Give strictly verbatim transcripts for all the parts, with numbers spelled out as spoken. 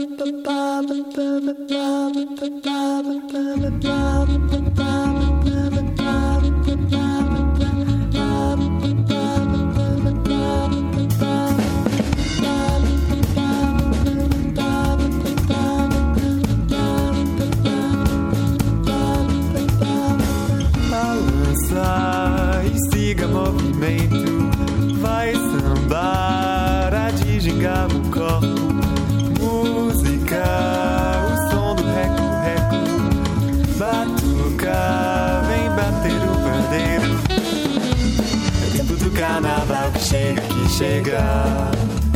Balança e siga movimento, vai sambar, a desgingar o corpo. Música, o som do reco-reco, batuca, vem bater o pandeiro. É tempo do carnaval que chega, que chega.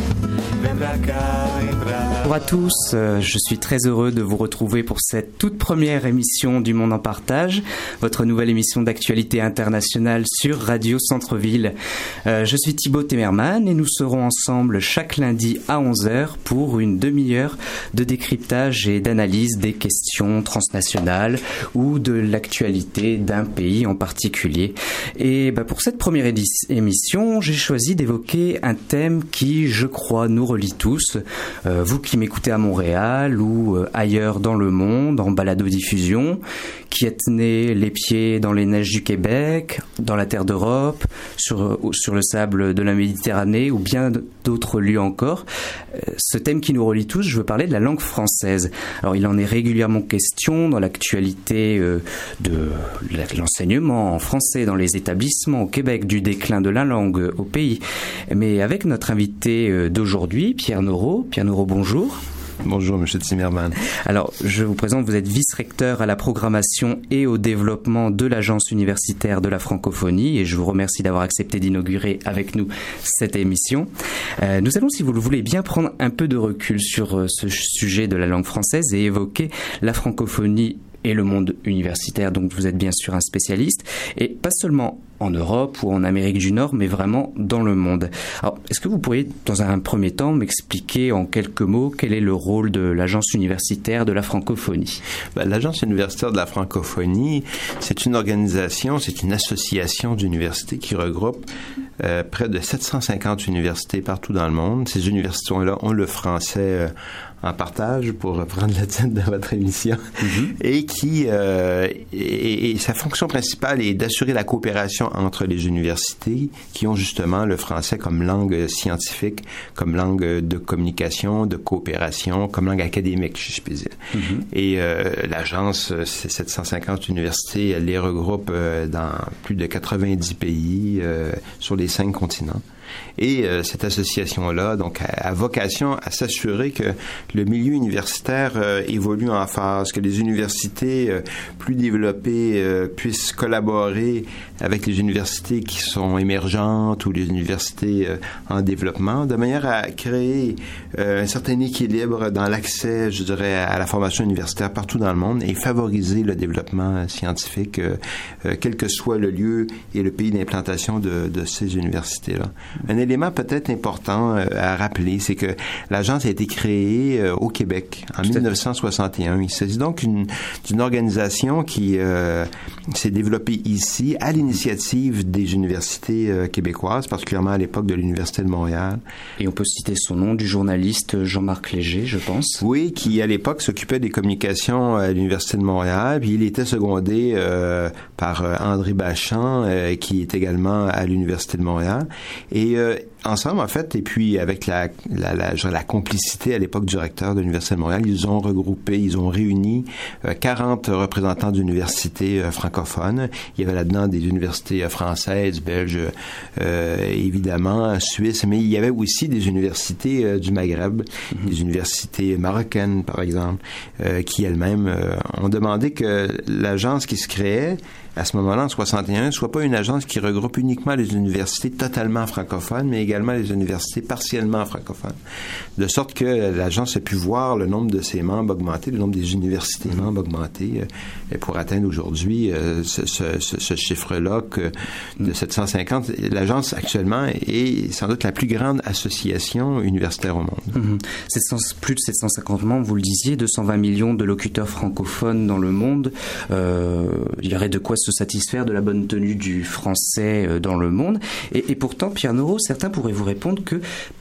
Bonjour à tous, je suis très heureux de vous retrouver pour cette toute première émission du Monde en Partage, votre nouvelle émission d'actualité internationale sur Radio Centre-Ville. Euh, je suis Thibaut Temerman et nous serons ensemble chaque lundi à onze heures pour une demi-heure de décryptage et d'analyse des questions transnationales ou de l'actualité d'un pays en particulier. Et bah, pour cette première édi- émission, j'ai choisi d'évoquer un thème qui, je crois, nous relie tous, euh, vous qui m'écoutez à Montréal ou euh, ailleurs dans le monde, en balado-diffusion, qui êtes nés les pieds dans les neiges du Québec, dans la terre d'Europe, sur, sur le sable de la Méditerranée ou bien d'autres lieux encore. Euh, ce thème qui nous relie tous, je veux parler de la langue française. Alors il en est régulièrement question dans l'actualité euh, de l'enseignement en français dans les établissements au Québec, du déclin de la langue au pays. Mais avec notre invité euh, d'aujourd'hui, Pierre Noreau. Pierre Noreau, bonjour. Bonjour, monsieur Zimmerman. Alors, je vous présente, vous êtes vice-recteur à la programmation et au développement de l'Agence universitaire de la francophonie et je vous remercie d'avoir accepté d'inaugurer avec nous cette émission. Euh, nous allons, si vous le voulez bien, prendre un peu de recul sur euh, ce sujet de la langue française et évoquer la francophonie et le monde universitaire, donc vous êtes bien sûr un spécialiste, et pas seulement en Europe ou en Amérique du Nord, mais vraiment dans le monde. Alors, est-ce que vous pourriez, dans un premier temps, m'expliquer en quelques mots quel est le rôle de l'Agence universitaire de la francophonie? Ben, l'Agence universitaire de la francophonie, c'est une organisation, c'est une association d'universités qui regroupe euh, près de sept cent cinquante universités partout dans le monde. Ces universités-là ont le français euh, en partage, pour reprendre le titre de votre émission, mm-hmm. et qui euh, et, et sa fonction principale est d'assurer la coopération entre les universités qui ont justement le français comme langue scientifique, comme langue de communication, de coopération, comme langue académique, si je puis dire. Mm-hmm. Et euh, l'agence, ces sept cent cinquante universités, elle les regroupe euh, dans plus de quatre-vingt-dix pays euh, sur les cinq continents. Et euh, cette association-là, donc, a, a vocation à s'assurer que le milieu universitaire euh, évolue en phase, que les universités euh, plus développées euh, puissent collaborer avec les universités qui sont émergentes ou les universités euh, en développement, de manière à créer euh, un certain équilibre dans l'accès, je dirais, à la formation universitaire partout dans le monde et favoriser le développement scientifique, euh, euh, quel que soit le lieu et le pays d'implantation de, de ces universités-là. Un élément peut-être important euh, à rappeler, c'est que l'agence a été créée euh, au Québec en dix-neuf cent soixante et un. Il s'agit donc une, d'une organisation qui euh, s'est développée ici à l'initiative des universités euh, québécoises, particulièrement à l'époque de l'Université de Montréal. Et on peut citer son nom, du journaliste Jean-Marc Léger, je pense. Oui, qui à l'époque s'occupait des communications à l'Université de Montréal, puis il était secondé euh, par euh, André Bachand, euh, qui est également à l'Université de Montréal. Et euh, ensemble, en fait, et puis avec la, la, la, la complicité à l'époque du recteur de l'Université de Montréal, ils ont regroupé, ils ont réuni euh, quarante représentants d'universités euh, francophones. Il y avait là-dedans des universités euh, françaises, belges, euh, évidemment, suisses, mais il y avait aussi des universités euh, du Maghreb, mm-hmm. des universités marocaines, par exemple, euh, qui elles-mêmes euh, ont demandé que l'agence qui se créait à ce moment-là, en soixante et un, soit pas une agence qui regroupe uniquement les universités totalement francophones, mais également les universités partiellement francophones. De sorte que l'agence a pu voir le nombre de ses membres augmenter, le nombre des universités membres augmenter, euh, pour atteindre aujourd'hui euh, ce, ce, ce chiffre-là que de sept cent cinquante. L'agence, actuellement, est sans doute la plus grande association universitaire au monde. Mmh. sept cents, plus de sept cent cinquante membres, vous le disiez, deux cent vingt millions de locuteurs francophones dans le monde. Euh, il y aurait de quoi se satisfaire de la bonne tenue du français dans le monde. Et, et pourtant, Pierre Noreau, certains pourraient vous répondre que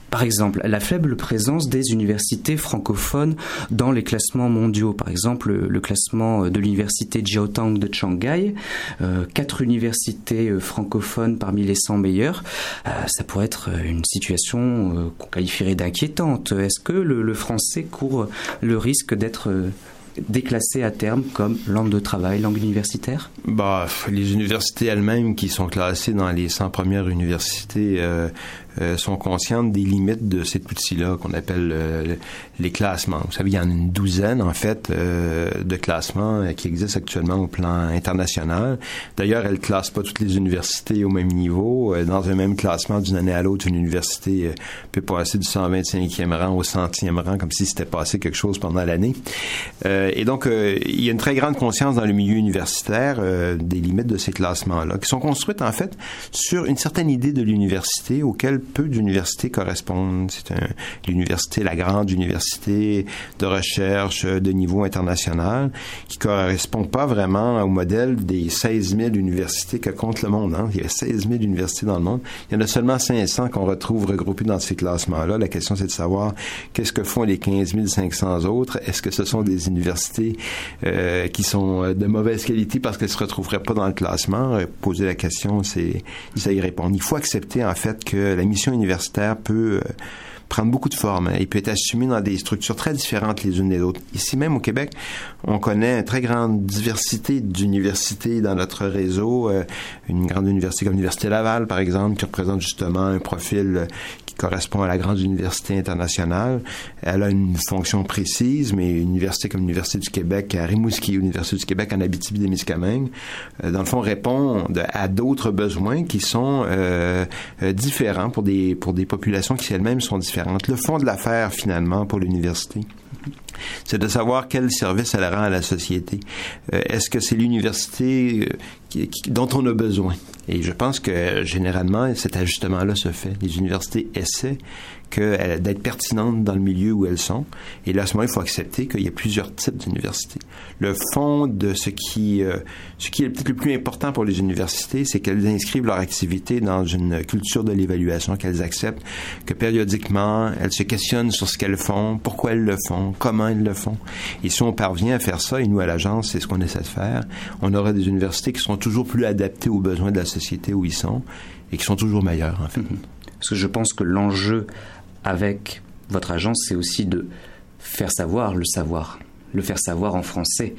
Par exemple, la faible présence des universités francophones dans les classements mondiaux. Par exemple, le, le classement de l'université Jiaotong de Shanghai, euh, quatre universités euh, francophones parmi les cent meilleures, euh, ça pourrait être une situation euh, qu'on qualifierait d'inquiétante. Est-ce que le, le français court le risque d'être euh, déclassé à terme comme langue de travail, langue universitaire? Bah, les universités elles-mêmes qui sont classées dans les cent premières universités euh, euh, sont conscientes des limites de cet outil-là qu'on appelle euh, les classements. Vous savez, il y en a une douzaine, en fait, euh, de classements euh, qui existent actuellement au plan international. D'ailleurs, elles ne classent pas toutes les universités au même niveau. Euh, dans un même classement, d'une année à l'autre, une université euh, peut passer du cent vingt-cinquième rang au centième rang, comme si c'était passé quelque chose pendant l'année. Euh, et donc, euh, il y a une très grande conscience dans le milieu universitaire euh, des limites de ces classements-là, qui sont construites, en fait, sur une certaine idée de l'université auquel peu d'universités correspondent. C'est un, l'université, la grande université de recherche de niveau international, qui correspond pas vraiment au modèle des seize mille universités que compte le monde. Hein. Il y a seize mille universités dans le monde. Il y en a seulement cinq cents qu'on retrouve regroupées dans ces classements-là. La question, c'est de savoir qu'est-ce que font les quinze mille cinq cents autres. Est-ce que ce sont des universités euh, qui sont de mauvaise qualité parce qu'elles se retrouveraient pas dans le classement? Poser la question, c'est ça y répondre. Il faut accepter, en fait, que la mission universitaire peut euh, prendre beaucoup de formes et peut être assumée dans des structures très différentes les unes des autres. Ici même au Québec, on connaît une très grande diversité d'universités dans notre réseau. Euh, une grande université comme l'Université Laval, par exemple, qui représente justement un profil euh, qui correspond à la grande université internationale. Elle a une fonction précise, mais une université comme l'Université du Québec à Rimouski, l'Université du Québec en Abitibi-Témiscamingue, euh, dans le fond, répond de, à d'autres besoins qui sont euh, euh, différents pour des, pour des populations qui elles-mêmes sont différentes. Le fond de l'affaire, finalement, pour l'université, c'est de savoir quel service elle rend à la société. Euh, est-ce que c'est l'université euh, qui, qui, dont on a besoin? Et je pense que, généralement, cet ajustement-là se fait. Les universités essaient que, d'être pertinentes dans le milieu où elles sont. Et là, à ce moment-là, il faut accepter qu'il y a plusieurs types d'universités. Le fond de ce qui, euh, ce qui est peut-être le plus important pour les universités, c'est qu'elles inscrivent leur activité dans une culture de l'évaluation, qu'elles acceptent que périodiquement, elles se questionnent sur ce qu'elles font, pourquoi elles le font, comment elles le font. Et si on parvient à faire ça, et nous, à l'agence, c'est ce qu'on essaie de faire, on aura des universités qui seront toujours plus adaptées aux besoins de la société où ils sont et qui sont toujours meilleures, en fait. Parce que je pense que l'enjeu avec votre agence, c'est aussi de faire savoir le savoir, le faire savoir en français.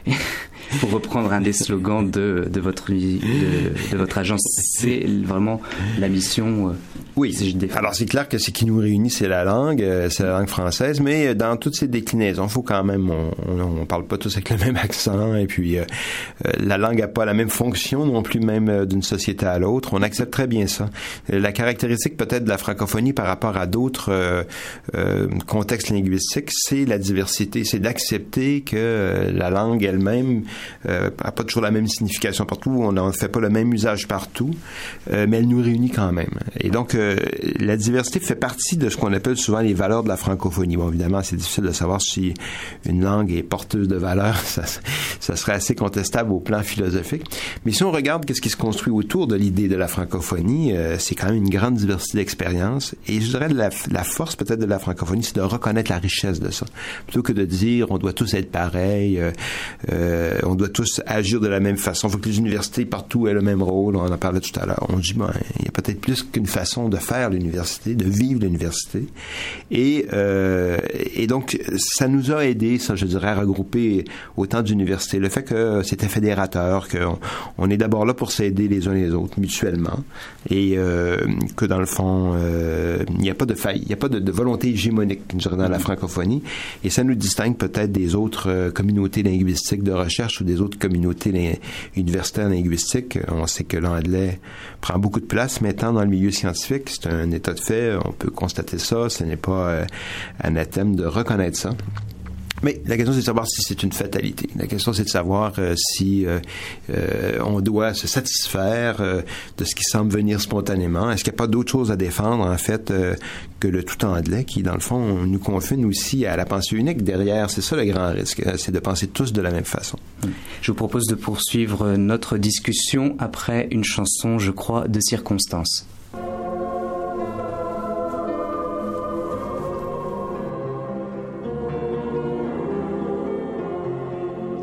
Pour reprendre un des slogans de, de, votre, de, de votre agence, c'est vraiment la mission. Euh, oui, alors c'est clair que ce qui nous réunit, c'est la langue, euh, c'est la langue française, mais dans toutes ces déclinaisons, il faut quand même, on, on, on parle pas tous avec le même accent, et puis euh, euh, la langue n'a pas la même fonction non plus, même euh, d'une société à l'autre. On accepte très bien ça. Euh, la caractéristique peut-être de la francophonie par rapport à d'autres euh, euh, contextes linguistiques, c'est la diversité, c'est d'accepter que euh, la langue elle-même Euh, n'a pas toujours la même signification partout, on n'en fait pas le même usage partout, euh, mais elle nous réunit quand même. Et donc, euh, la diversité fait partie de ce qu'on appelle souvent les valeurs de la francophonie. Bon, évidemment, c'est difficile de savoir si une langue est porteuse de valeurs, ça, ça serait assez contestable au plan philosophique. Mais si on regarde qu'est-ce qui se construit autour de l'idée de la francophonie, euh, c'est quand même une grande diversité d'expériences. Et je dirais la, la force peut-être de la francophonie, c'est de reconnaître la richesse de ça. Plutôt que de dire on doit tous être pareils, euh, euh, on doit tous agir de la même façon. Il faut que les universités partout aient le même rôle. On en parlait tout à l'heure. On dit, ben, il y a peut-être plus qu'une façon de faire l'université, de vivre l'université. Et, euh, et donc, ça nous a aidé, ça, je dirais, à regrouper autant d'universités. Le fait que c'était fédérateur, qu'on on est d'abord là pour s'aider les uns les autres, mutuellement, et euh, que dans le fond, euh, il n'y a pas de faille, il n'y a pas de, de volonté hégémonique, je dirais, dans la francophonie. Et ça nous distingue peut-être des autres euh, communautés linguistiques de recherche ou des autres communautés li- universitaires linguistiques. On sait que l'anglais prend beaucoup de place maintenant dans le milieu scientifique. C'est un état de fait. On peut constater ça. Ce n'est pas euh, anathème de reconnaître ça. Mais la question, c'est de savoir si c'est une fatalité. La question, c'est de savoir euh, si euh, euh, on doit se satisfaire euh, de ce qui semble venir spontanément. Est-ce qu'il n'y a pas d'autre chose à défendre, en fait, euh, que le tout anglais qui, dans le fond, nous confine aussi à la pensée unique derrière. C'est ça le grand risque, c'est de penser tous de la même façon. Je vous propose de poursuivre notre discussion après une chanson, je crois, de circonstance.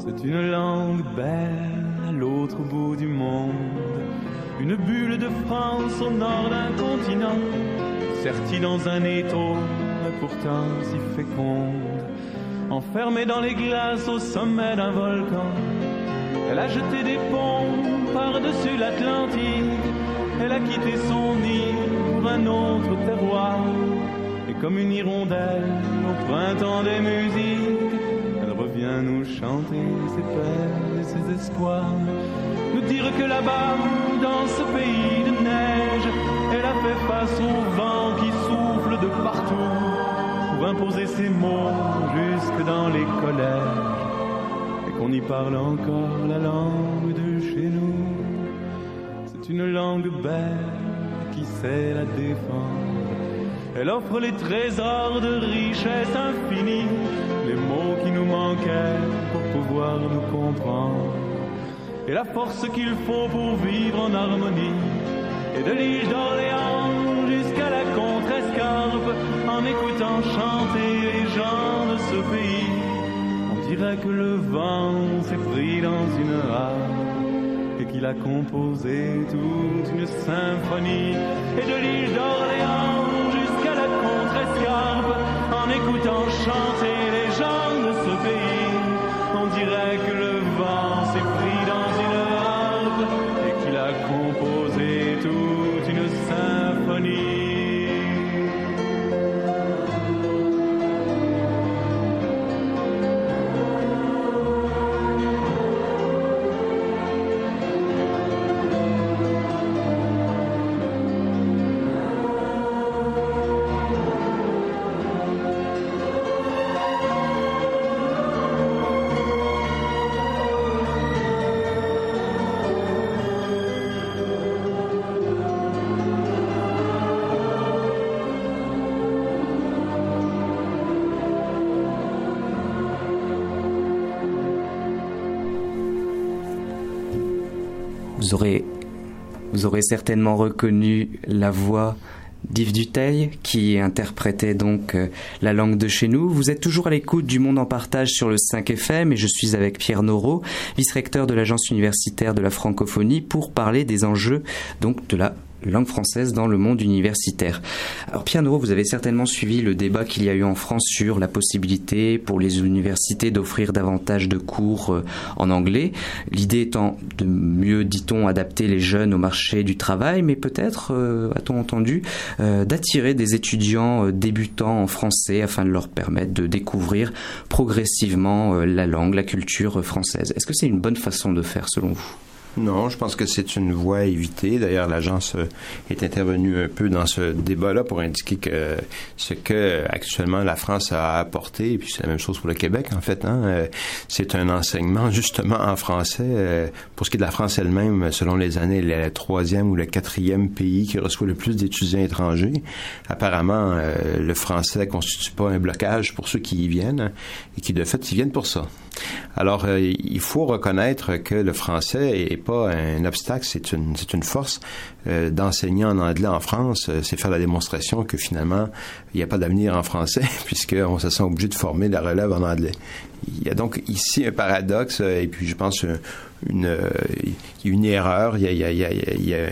C'est une langue belle à l'autre bout du monde, une bulle de France au nord d'un continent, sertie dans un étau, mais pourtant si féconde, enfermée dans les glaces au sommet d'un volcan. Elle a jeté des ponts par-dessus l'Atlantique, elle a quitté son nid pour un autre terroir, et comme une hirondelle au printemps des musiques, elle revient nous chanter ses peines et ses espoirs, nous dire que là-bas, dans ce pays de neige, elle a fait face au vent qui souffle de partout, pour imposer ses mots jusque dans les collèges, et qu'on y parle encore la langue de chez nous. C'est une langue belle qui sait la défendre, elle offre les trésors de richesse infinie, les mots qui nous manquaient pour pouvoir nous comprendre, et la force qu'il faut pour vivre en harmonie. Et de l'île d'Orléans jusqu'à la Contrescarpe, en écoutant chanter les gens de ce pays, on dirait que le vent s'est pris dans une harpe et qu'il a composé toute une symphonie. Et de l'île d'Orléans jusqu'à la Contrescarpe, en écoutant chanter les gens de ce pays, on dirait que le vent s'est pris dans une harpe et qu'il a composé toute une symphonie. Vous aurez, vous aurez certainement reconnu la voix d'Yves Dutheil qui interprétait donc euh, la langue de chez nous. Vous êtes toujours à l'écoute du Monde en Partage sur le cinq F M et je suis avec Pierre Noreau, vice-recteur de l'Agence universitaire de la francophonie, pour parler des enjeux donc de la langue française dans le monde universitaire. Alors Pierre Noreau, vous avez certainement suivi le débat qu'il y a eu en France sur la possibilité pour les universités d'offrir davantage de cours en anglais. L'idée étant de mieux, dit-on, adapter les jeunes au marché du travail, mais peut-être, euh, a-t-on entendu, euh, d'attirer des étudiants débutants en français afin de leur permettre de découvrir progressivement euh, la langue, la culture française. Est-ce que c'est une bonne façon de faire selon vous ? Non, je pense que c'est une voie à éviter. D'ailleurs, l'agence est intervenue un peu dans ce débat-là pour indiquer que ce que actuellement la France a apporté, et puis c'est la même chose pour le Québec en fait, hein, c'est un enseignement justement en français. Pour ce qui est de la France elle-même, selon les années, elle est le troisième ou le quatrième pays qui reçoit le plus d'étudiants étrangers. Apparemment, le français constitue pas un blocage pour ceux qui y viennent et qui de fait y viennent pour ça. Alors, euh, il faut reconnaître que le français est pas un obstacle, c'est une, c'est une force. Euh, d'enseigner en anglais en France, euh, c'est faire la démonstration que finalement, il n'y a pas d'avenir en français, puisqu'on se sent obligé de former la relève en anglais. Il y a donc ici un paradoxe, euh, et puis je pense une, une, euh, une erreur, il y a... Il y a, il y a, il y a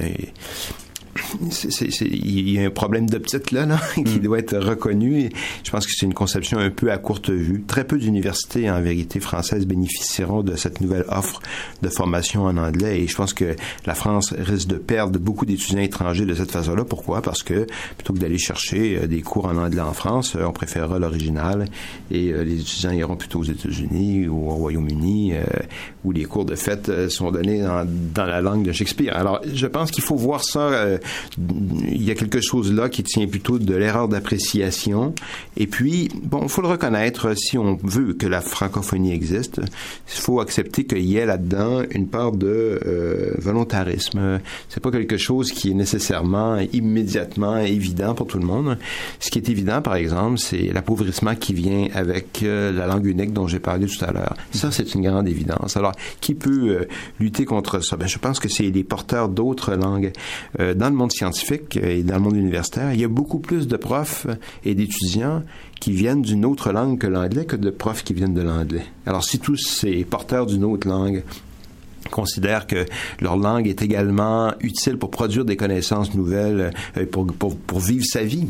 C'est, c'est, c'est, il y a un problème d'optique là, là qui mm. doit être reconnu. Et je pense que c'est une conception un peu à courte vue. Très peu d'universités, en vérité, françaises bénéficieront de cette nouvelle offre de formation en anglais. Et je pense que la France risque de perdre beaucoup d'étudiants étrangers de cette façon-là. Pourquoi? Parce que plutôt que d'aller chercher des cours en anglais en France, on préférera l'original et les étudiants iront plutôt aux États-Unis ou au Royaume-Uni euh, où les cours de fait sont donnés dans, dans la langue de Shakespeare. Alors, je pense qu'il faut voir ça... Euh, il y a quelque chose là qui tient plutôt de l'erreur d'appréciation. Et puis, bon, il faut le reconnaître, si on veut que la francophonie existe, il faut accepter qu'il y ait là-dedans une part de euh, volontarisme. C'est pas quelque chose qui est nécessairement immédiatement évident pour tout le monde. Ce qui est évident, par exemple, c'est l'appauvrissement qui vient avec euh, la langue unique dont j'ai parlé tout à l'heure. Ça, c'est une grande évidence. Alors, qui peut euh, lutter contre ça? Ben, je pense que c'est les porteurs d'autres langues. Euh, dans le monde scientifique et dans le monde universitaire, il y a beaucoup plus de profs et d'étudiants qui viennent d'une autre langue que l'anglais que de profs qui viennent de l'anglais. Alors, si tous ces porteurs d'une autre langue considèrent que leur langue est également utile pour produire des connaissances nouvelles, euh, pour, pour, pour vivre sa vie.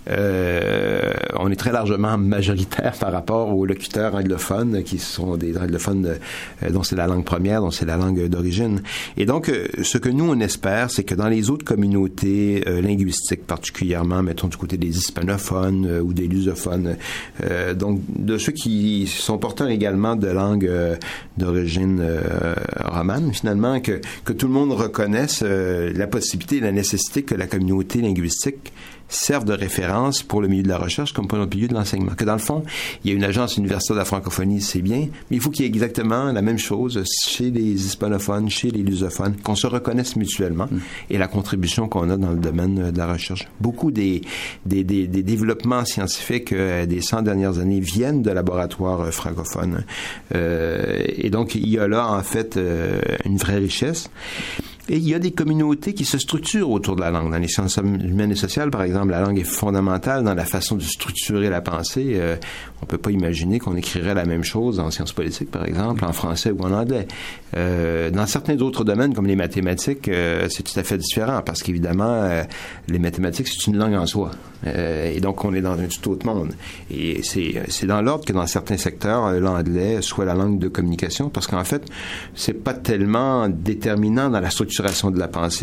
Euh, on est très largement majoritaire par rapport aux locuteurs anglophones qui sont des anglophones euh, dont c'est la langue première, dont c'est la langue d'origine. Et donc, euh, ce que nous, on espère, c'est que dans les autres communautés euh, linguistiques, particulièrement, mettons, du côté des hispanophones euh, ou des lusophones, euh, donc de ceux qui sont porteurs également de langue euh, d'origine euh, romane, finalement, que, que tout le monde reconnaisse euh, la possibilité et la nécessité que la communauté linguistique serve de référence pour le milieu de la recherche comme pour le milieu de l'enseignement. Que dans le fond, il y a une agence universitaire de la francophonie, c'est bien, mais il faut qu'il y ait exactement la même chose chez les hispanophones, chez les lusophones, qu'on se reconnaisse mutuellement mmh. et la contribution qu'on a dans le domaine de la recherche. Beaucoup des, des, des, des développements scientifiques euh, des cent dernières années viennent de laboratoires euh, francophones. Euh, et donc, il y a là, en fait, euh, une vraie richesse. Et il y a des communautés qui se structurent autour de la langue. Dans les sciences humaines et sociales, par exemple, la langue est fondamentale dans la façon de structurer la pensée. Euh, on peut pas imaginer qu'on écrirait la même chose en sciences politiques, par exemple, en français ou en anglais. Euh, dans certains autres domaines, comme les mathématiques, euh, c'est tout à fait différent, parce qu'évidemment, euh, les mathématiques, c'est une langue en soi. Euh, et donc, on est dans un tout autre monde. Et c'est, c'est dans l'ordre que dans certains secteurs, l'anglais soit la langue de communication, parce qu'en fait, c'est pas tellement déterminant dans la structuration de la pensée.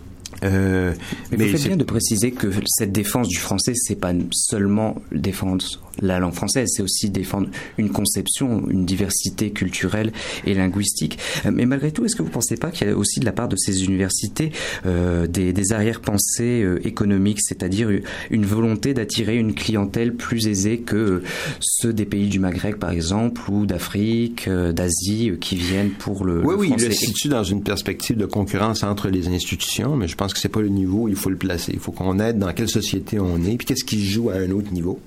Euh, mais, mais vous faites bien de préciser que cette défense du français, c'est pas seulement défendre la langue française, c'est aussi défendre une conception, une diversité culturelle et linguistique. Mais malgré tout, est-ce que vous ne pensez pas qu'il y a aussi de la part de ces universités euh, des, des arrière-pensées euh, économiques, c'est-à-dire une volonté d'attirer une clientèle plus aisée que euh, ceux des pays du Maghreb, par exemple, ou d'Afrique, euh, d'Asie, euh, qui viennent pour le, oui, le oui, français? Oui, il le situe dans une perspective de concurrence entre les institutions, mais je pense que c'est pas le niveau où il faut le placer. Il faut qu'on aide dans quelle société on est, puis qu'est-ce qui se joue à un autre niveau.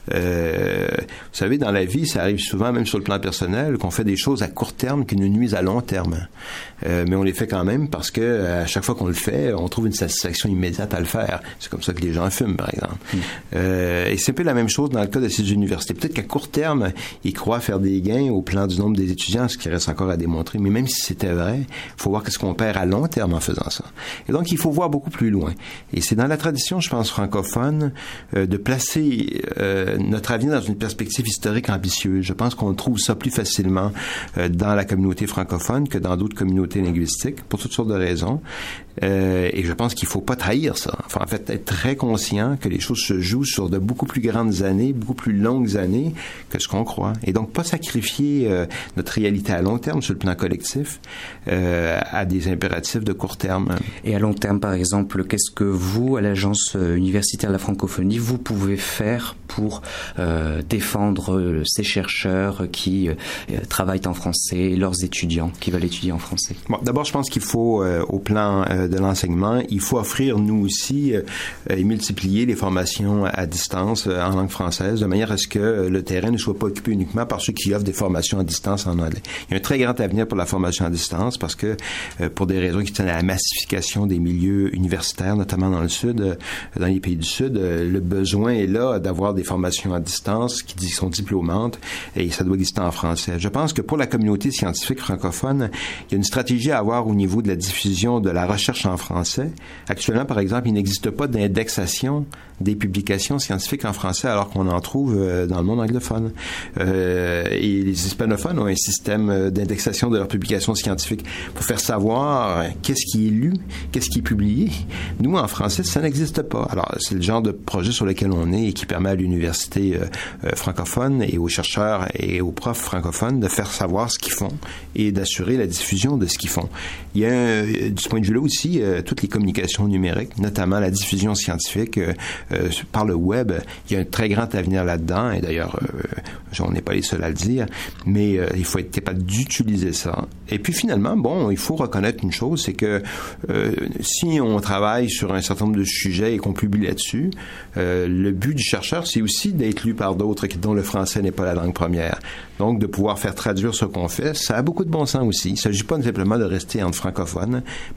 Euh, vous savez, dans la vie, ça arrive souvent, même sur le plan personnel, qu'on fait des choses à court terme qui nous nuisent à long terme. Euh, mais on les fait quand même parce que à chaque fois qu'on le fait, on trouve une satisfaction immédiate à le faire. C'est comme ça que les gens fument, par exemple. Mmh. Euh, et c'est un peu la même chose dans le cas de ces universités. Peut-être qu'à court terme, ils croient faire des gains au plan du nombre des étudiants, ce qui reste encore à démontrer. Mais même si c'était vrai, il faut voir qu'est-ce qu'on perd à long terme en faisant ça. Et donc, il faut voir beaucoup plus loin. Et c'est dans la tradition, je pense, francophone, euh, de placer euh, notre avenir dans une perspective historique ambitieuse. Je pense qu'on trouve ça plus facilement euh, dans la communauté francophone que dans d'autres communautés linguistiques, pour toutes sortes de raisons. Euh, et je pense qu'il faut pas trahir ça. Enfin, en fait, être très conscient que les choses se jouent sur de beaucoup plus grandes années, beaucoup plus longues années que ce qu'on croit. Et donc, pas sacrifier euh, notre réalité à long terme sur le plan collectif euh, à des impératifs de court terme. Et à long terme, par exemple, qu'est-ce que vous, à l'Agence universitaire de la francophonie, vous pouvez faire pour euh, défendre euh, ces chercheurs qui euh, travaillent en français, leurs étudiants qui veulent étudier en français? Bon, d'abord, je pense qu'il faut, euh, au plan euh, de l'enseignement, il faut offrir, nous aussi, euh, et multiplier les formations à distance euh, en langue française, de manière à ce que euh, le terrain ne soit pas occupé uniquement par ceux qui offrent des formations à distance en anglais. Il y a un très grand avenir pour la formation à distance parce que, euh, pour des raisons qui tiennent à la massification des milieux universitaires, notamment dans le Sud, euh, dans les pays du Sud, euh, le besoin est là d'avoir des formations à distance qui sont diplômantes et ça doit exister en français. Je pense que pour la communauté scientifique francophone, il y a une stratégie à avoir au niveau de la diffusion de la recherche en français. Actuellement, par exemple, il n'existe pas d'indexation des publications scientifiques en français alors qu'on en trouve euh, dans le monde anglophone. Euh, et les hispanophones ont un système d'indexation de leurs publications scientifiques pour faire savoir qu'est-ce qui est lu, qu'est-ce qui est publié. Nous, en français, ça n'existe pas. Alors, c'est le genre de projet sur lequel on est et qui permet à l'université euh, euh, francophone et aux chercheurs et aux profs francophones de faire savoir ce qu'ils font et d'assurer la diffusion de ce qu'ils font. Il y a, euh, du point de vue-là aussi, euh, toutes les communications numériques, notamment la diffusion scientifique euh, euh, par le web. Il y a un très grand avenir là-dedans et d'ailleurs, euh, on n'est pas les seuls à le dire, mais euh, il faut être capable d'utiliser ça. Et puis finalement, bon, il faut reconnaître une chose, c'est que euh, si on travaille sur un certain nombre de sujets et qu'on publie là-dessus, euh, le but du chercheur, c'est aussi d'être lu par d'autres dont le français n'est pas la langue première. Donc, de pouvoir faire traduire ce qu'on fait, ça a beaucoup de bon sens aussi. Il ne s'agit pas simplement de rester entre francophones, mais de faire savoir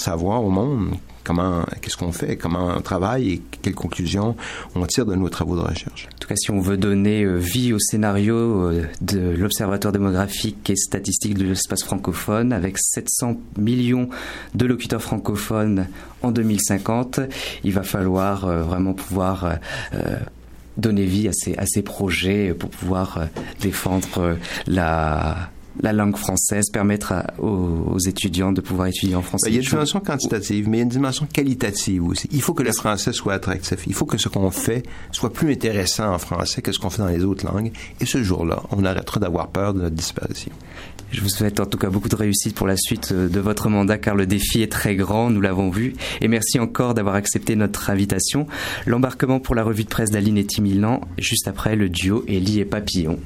savoir au monde comment, qu'est-ce qu'on fait, comment on travaille et quelles conclusions on tire de nos travaux de recherche. En tout cas, si on veut donner vie au scénario de l'Observatoire démographique et statistique de l'espace francophone, avec sept cents millions de locuteurs francophones en deux mille cinquante, il va falloir vraiment pouvoir euh, donner vie à ces, à ces projets pour pouvoir défendre la... la langue française, permettre à, aux, aux étudiants de pouvoir étudier en français. Il y a une dimension quantitative, mais il y a une dimension qualitative aussi. Il faut que le français soit attractif. Il faut que ce qu'on fait soit plus intéressant en français que ce qu'on fait dans les autres langues. Et ce jour-là, on arrêtera d'avoir peur de notre disparition. Je vous souhaite en tout cas beaucoup de réussite pour la suite de votre mandat, car le défi est très grand, nous l'avons vu. Et merci encore d'avoir accepté notre invitation. L'embarquement pour la revue de presse d'Aline et Timilan, juste après le duo Élie et Papillon.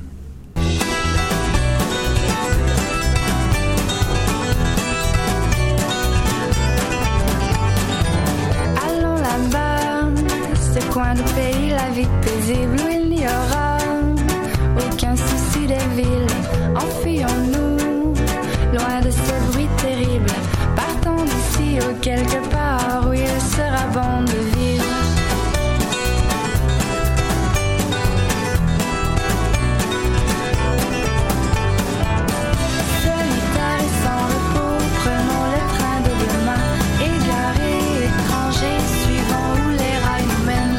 Coin de pays, la vie paisible où il n'y aura aucun souci des villes. Enfuyons-nous loin de ce bruit terrible. Partons d'ici ou quelque part où il sera bon de vivre. Solitaire et sans repos, prenons le train de demain. Égarés, étrangers, suivant où les rails nous mènent.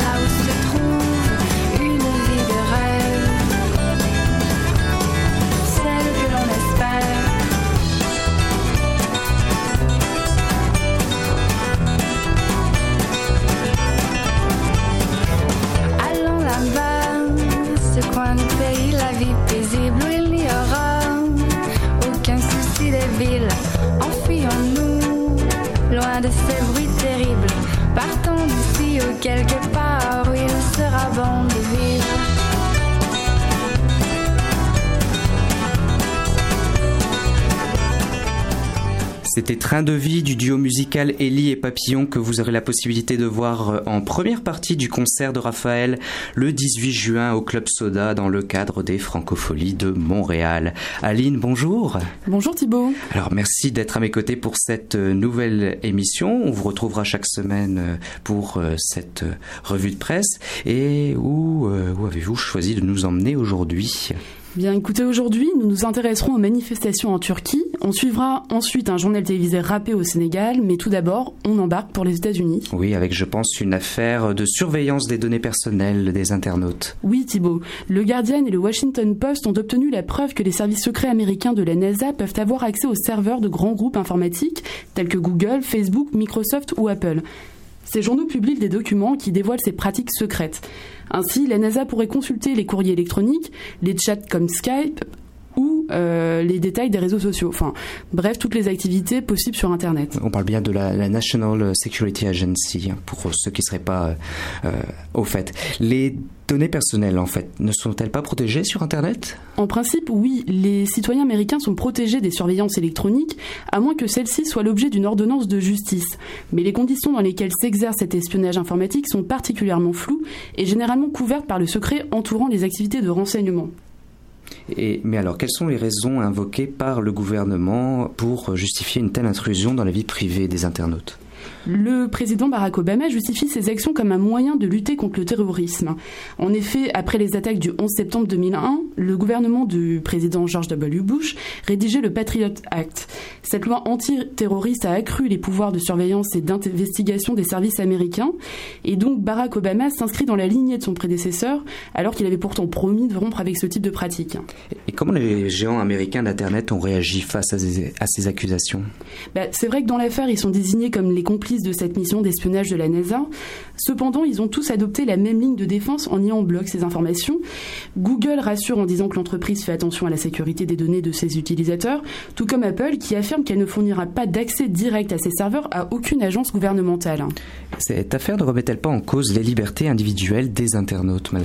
Coin du pays, la vie paisible où il n'y aura aucun souci des villes. Enfuyons-nous loin de ces bruits terribles. Partons d'ici ou quelque part où il sera bon de vivre. C'était Train de vie du duo musical Élie et Papillon que vous aurez la possibilité de voir en première partie du concert de Raphaël le dix-huit juin au Club Soda dans le cadre des Francopholies de Montréal. Aline, bonjour. Bonjour Thibaut. Alors merci d'être à mes côtés pour cette nouvelle émission. On vous retrouvera chaque semaine pour cette revue de presse. Et où, où avez-vous choisi de nous emmener aujourd'hui ? Bien, écoutez, aujourd'hui, nous nous intéresserons aux manifestations en Turquie. On suivra ensuite un journal télévisé râpé au Sénégal, mais tout d'abord, on embarque pour les États-Unis. Oui, avec, je pense, une affaire de surveillance des données personnelles des internautes. Oui, Thibaut. Le Guardian et le Washington Post ont obtenu la preuve que les services secrets américains de la NASA peuvent avoir accès aux serveurs de grands groupes informatiques tels que Google, Facebook, Microsoft ou Apple. Ces journaux publient des documents qui dévoilent ces pratiques secrètes. Ainsi, la NASA pourrait consulter les courriers électroniques, les chats comme Skype ou euh, les détails des réseaux sociaux. Enfin, bref, toutes les activités possibles sur Internet. On parle bien de la, la National Security Agency, pour ceux qui ne seraient pas euh, au fait. Les données personnelles, en fait, ne sont-elles pas protégées sur Internet ? En principe, oui. Les citoyens américains sont protégés des surveillances électroniques, à moins que celles-ci soient l'objet d'une ordonnance de justice. Mais les conditions dans lesquelles s'exerce cet espionnage informatique sont particulièrement floues et généralement couvertes par le secret entourant les activités de renseignement. Et, mais alors, quelles sont les raisons invoquées par le gouvernement pour justifier une telle intrusion dans la vie privée des internautes ? Le président Barack Obama justifie ses actions comme un moyen de lutter contre le terrorisme. En effet, après les attaques du onze septembre deux mille un, le gouvernement du président George W. Bush rédigeait le Patriot Act. Cette loi antiterroriste a accru les pouvoirs de surveillance et d'investigation des services américains. Et donc Barack Obama s'inscrit dans la lignée de son prédécesseur, alors qu'il avait pourtant promis de rompre avec ce type de pratique. Et comment les géants américains d'Internet ont réagi face à ces, à ces accusations ? Bah, c'est vrai que dans l'affaire, ils sont désignés comme les complices de cette mission d'espionnage de la NASA. Cependant, ils ont tous adopté la même ligne de défense en niant en bloc ces informations. Google rassure en disant que l'entreprise fait attention à la sécurité des données de ses utilisateurs, tout comme Apple qui affirme qu'elle ne fournira pas d'accès direct à ses serveurs à aucune agence gouvernementale. Cette affaire ne remet-elle pas en cause les libertés individuelles des internautes malgré tout ?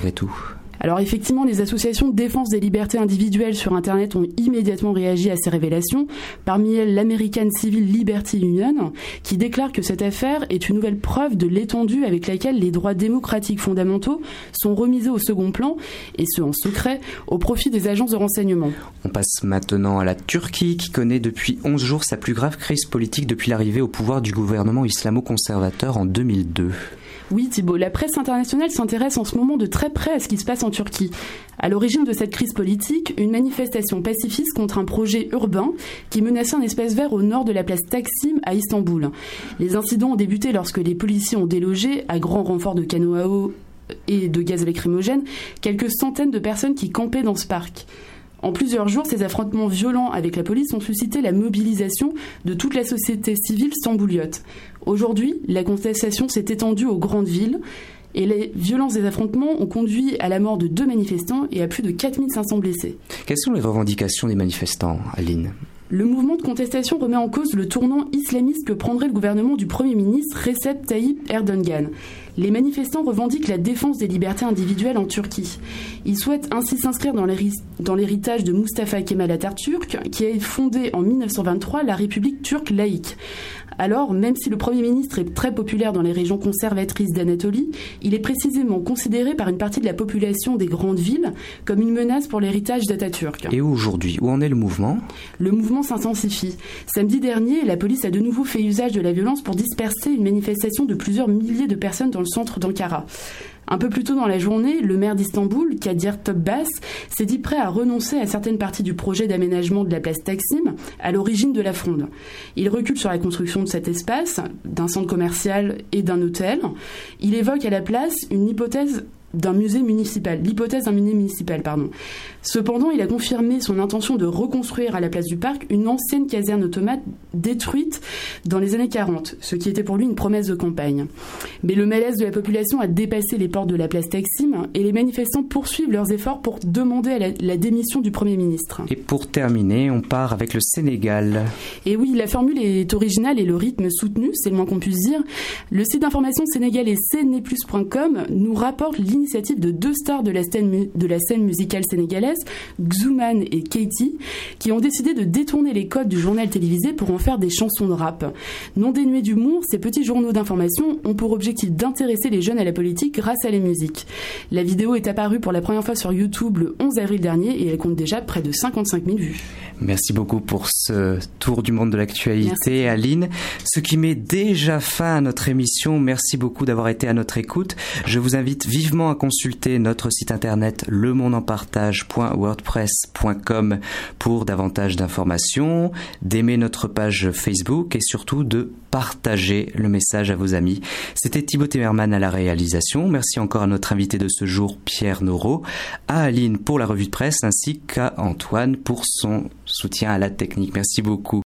Alors effectivement, les associations de défense des libertés individuelles sur Internet ont immédiatement réagi à ces révélations, parmi elles l'American Civil Liberty Union, qui déclare que cette affaire est une nouvelle preuve de l'étendue avec laquelle les droits démocratiques fondamentaux sont remisés au second plan, et ce en secret, au profit des agences de renseignement. On passe maintenant à la Turquie, qui connaît depuis onze jours sa plus grave crise politique depuis l'arrivée au pouvoir du gouvernement islamo-conservateur en deux mille deux. Oui Thibault, la presse internationale s'intéresse en ce moment de très près à ce qui se passe en Turquie. À l'origine de cette crise politique, une manifestation pacifiste contre un projet urbain qui menaçait un espace vert au nord de la place Taksim à Istanbul. Les incidents ont débuté lorsque les policiers ont délogé, à grand renfort de canons à eau et de gaz lacrymogène, quelques centaines de personnes qui campaient dans ce parc. En plusieurs jours, ces affrontements violents avec la police ont suscité la mobilisation de toute la société civile stambouliote. Aujourd'hui, la contestation s'est étendue aux grandes villes et les violences des affrontements ont conduit à la mort de deux manifestants et à plus de quatre mille cinq cents blessés. Quelles sont les revendications des manifestants, Aline ? Le mouvement de contestation remet en cause le tournant islamiste que prendrait le gouvernement du Premier ministre Recep Tayyip Erdogan. Les manifestants revendiquent la défense des libertés individuelles en Turquie. Ils souhaitent ainsi s'inscrire dans l'héritage de Mustafa Kemal Atatürk, qui a fondé en mille neuf cent vingt-trois la République turque laïque. Alors, même si le Premier ministre est très populaire dans les régions conservatrices d'Anatolie, il est précisément considéré par une partie de la population des grandes villes comme une menace pour l'héritage d'Atatürk. Et aujourd'hui, où en est le mouvement ? Le mouvement s'intensifie. Samedi dernier, la police a de nouveau fait usage de la violence pour disperser une manifestation de plusieurs milliers de personnes dans le centre d'Ankara. Un peu plus tôt dans la journée, le maire d'Istanbul, Kadir Topbaş, s'est dit prêt à renoncer à certaines parties du projet d'aménagement de la place Taksim, à l'origine de la fronde. Il recule sur la construction de cet espace, d'un centre commercial et d'un hôtel. Il évoque à la place une hypothèse d'un musée municipal, l'hypothèse d'un musée municipal, pardon. Cependant, il a confirmé son intention de reconstruire à la place du parc une ancienne caserne automate détruite dans les années quarante, ce qui était pour lui une promesse de campagne. Mais le malaise de la population a dépassé les portes de la place Taksim et les manifestants poursuivent leurs efforts pour demander à la, la démission du Premier ministre. Et pour terminer, on part avec le Sénégal. Et oui, la formule est originale et le rythme soutenu, c'est le moins qu'on puisse dire. Le site d'information sénégalais ceneplus point com nous rapporte l'initiative de deux stars de la scène, de la scène musicale sénégalaise, Xuman et Keyti, qui ont décidé de détourner les codes du journal télévisé pour en faire des chansons de rap. Non dénués d'humour, ces petits journaux d'information ont pour objectif d'intéresser les jeunes à la politique grâce à la musique. La vidéo est apparue pour la première fois sur YouTube le onze avril dernier et elle compte déjà près de cinquante-cinq mille vues. Merci beaucoup pour ce tour du monde de l'actualité, Merci. Aline. Ce qui met déjà fin à notre émission. Merci beaucoup d'avoir été à notre écoute. Je vous invite vivement à consulter notre site internet le monde en partage point wordpress point com pour davantage d'informations, d'aimer notre page Facebook et surtout de partager le message à vos amis. C'était Thibaut Temerman à la réalisation. Merci encore à notre invité de ce jour, Pierre Noro, à Aline pour la revue de presse ainsi qu'à Antoine pour son soutien à la technique. Merci beaucoup.